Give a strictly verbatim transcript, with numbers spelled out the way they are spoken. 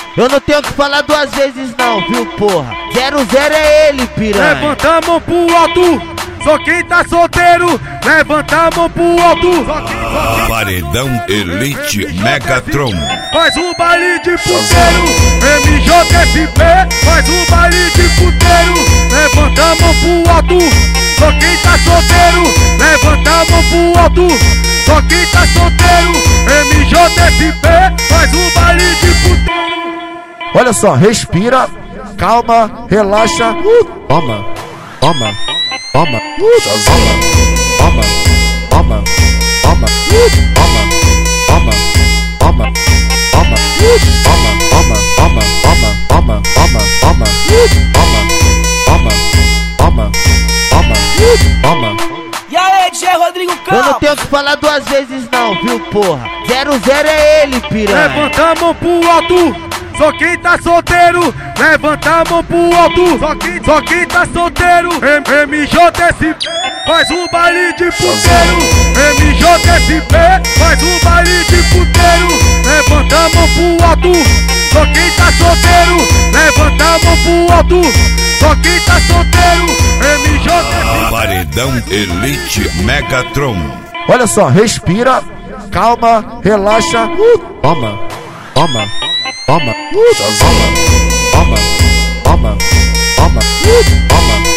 Eu não tenho que falar duas vezes não, viu porra? Zero zero é ele, piranha. Levanta a mão pro alto, só quem tá solteiro. Levanta a mão pro alto. Só quem, só quem... Paredão Elite Megatron. Faz um baile de puteiro, M J S P. Faz um baile de puteiro. Levanta a mão pro alto, só quem tá solteiro. Levanta a mão pro alto, só quem tá solteiro. M J S P. Faz um baile de puteiro. Olha só, respira, calma, relaxa. Uh, toma, toma, toma, uh, toma, toma, toma, uh, toma, toma, toma, toma, uh, toma, toma, toma, toma, toma, toma, toma, uh, toma, toma, toma, toma, uh, toma. E aí, D J Rodrigo Campos? Eu não tenho que falar duas vezes não, viu porra? Zero zero é ele, piranha. Levanta a mão pro alto, só quem tá solteiro. Levanta a mão pro alto, só quem, só quem tá solteiro. M J S P. Faz um baile de puteiro. M J S P. Faz um baile de puteiro. Levanta a mão pro alto, só quem tá solteiro. Levanta a mão pro alto, só quem tá solteiro. M J S P. Paredão Elite Megatron. Olha só, respira, calma, relaxa. Uh, toma, toma, toma, uh, toma, toma, toma, toma, uh, toma.